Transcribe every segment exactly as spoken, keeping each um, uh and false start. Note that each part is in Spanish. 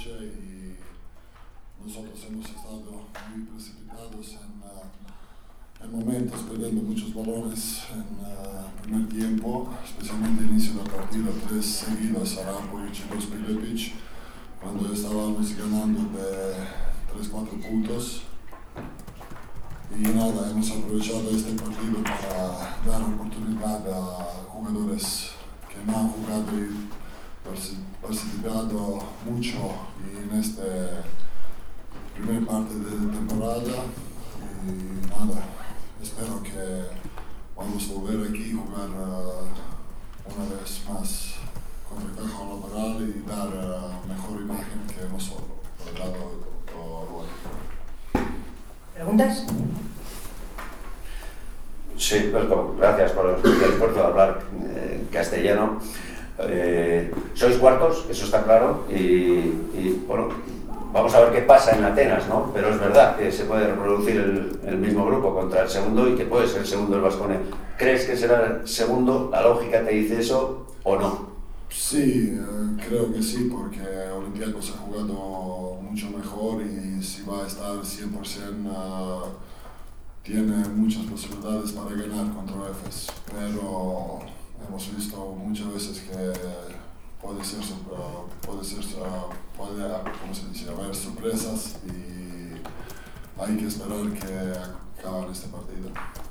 noche y nosotros hemos estado muy precipitados en, uh, en momentos, perdiendo muchos balones en uh, primer tiempo, especialmente al inicio del partido, tres seguidos a Arapovic y dos Pilepic, cuando estábamos ganando de tres cuatro puntos. Y nada, hemos aprovechado este partido para dar oportunidad a jugadores que no han jugado y participado mucho en esta primera parte de temporada. Y nada, espero que vamos a volver aquí a jugar uh, una vez más contra Caja Laboral y dar uh, mejor imagen que hemos dado hoy. ¿Preguntas? Sí, Berto, gracias por el esfuerzo de hablar eh, castellano. Eh, sois cuartos, eso está claro, y, y bueno, vamos a ver qué pasa en Atenas, ¿no? Pero es verdad que se puede reproducir el, el mismo grupo contra el segundo y que puede ser el segundo el Baskonia. ¿Crees que será el segundo? ¿La lógica te dice eso o no? Sí, eh, creo que sí, porque Olympiacos ha jugado mucho mejor y si va a estar cien por ciento uh, tiene muchas posibilidades para ganar contra Efes, pero hemos visto muchas veces que puede ser, uh, puede ser, uh, puede, ¿cómo se dice?, haber sorpresas y hay que esperar que acabe este partido.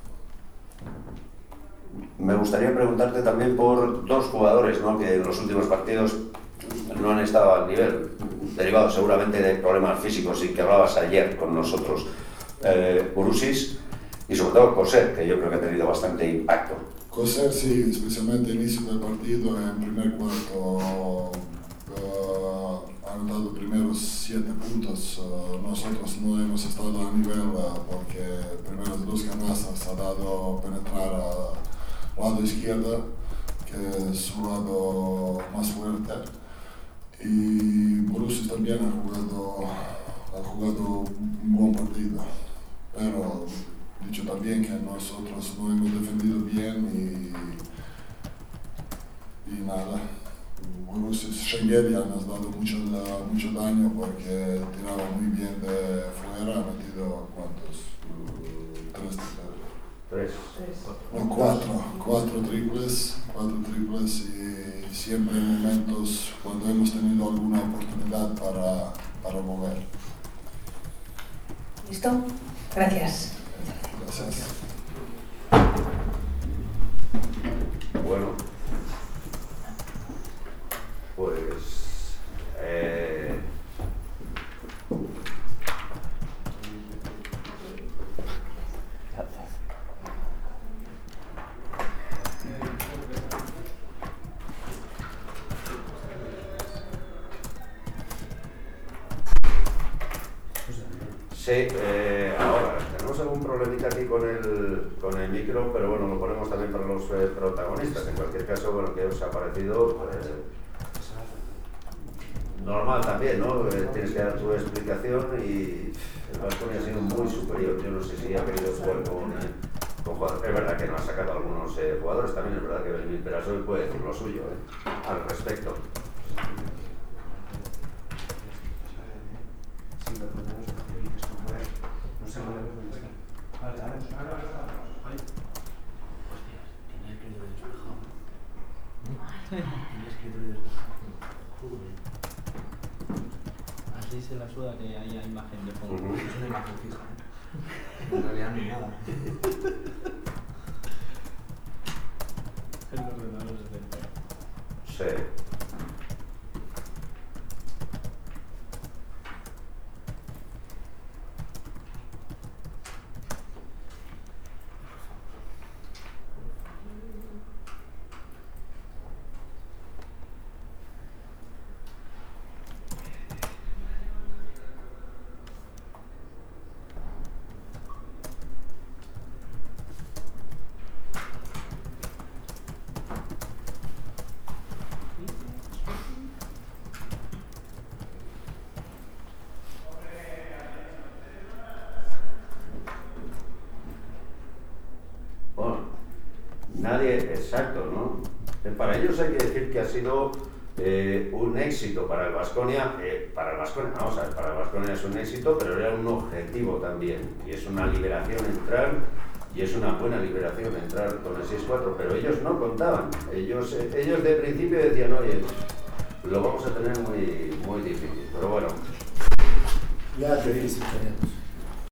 Me gustaría preguntarte también por dos jugadores, ¿no?, que en los últimos partidos no han estado al nivel, derivados seguramente de problemas físicos y que hablabas ayer con nosotros, eh, Bourousis y sobre todo Koser, que yo creo que ha tenido bastante impacto. Koser sí, especialmente al inicio del partido, en primer cuarto uh, han dado primeros siete puntos. Uh, nosotros no hemos estado a nivel uh, porque primeras dos canastas ha dado penetrar al lado izquierdo, que es su lado más fuerte. Y Bourousis también ha jugado, ha jugado un buen partido, pero dicho también que nosotros no hemos defendido bien y, y nada. Bourousis, Schengelia nos ha dado mucho, mucho daño porque tiraba muy bien de fuera, ha metido ¿cuántos? Uh, tres, Tres. No, cuatro, cuatro triples, cuatro triples y siempre en momentos cuando hemos tenido alguna oportunidad para, para mover. ¿Listo? Gracias. Gracias. Bueno, pues eh, sí, eh, ahora tenemos algún problemita aquí con el, con el micro, pero bueno, lo ponemos también para los eh, protagonistas. En cualquier caso, bueno, ¿qué os ha parecido? Eh, normal también, ¿no? Eh, tienes que dar tu explicación y el Baskonia ha sido muy superior. Yo no sé si ha querido jugar con, eh, con jugadores. Es verdad que no ha sacado a algunos eh, jugadores, también es verdad que Belmín Perasol puede decir lo suyo eh, al respecto. Así se la suda que haya imagen de fondo. Uh-huh. Es una imagen fija, ¿eh? En realidad no hay nada. El ordenador es del... Sí. Nadie, exacto, ¿no? Para ellos hay que decir que ha sido Eh, un éxito para el Baskonia, eh, para el Baskonia, vamos a ver, para el Baskonia es un éxito, pero era un objetivo también, y es una liberación entrar, y es una buena liberación entrar con el seis cuatro, pero ellos no contaban, ellos, eh, ellos de principio decían, oye, lo vamos a tener muy, muy difícil, pero bueno. Ya te difícil tenemos.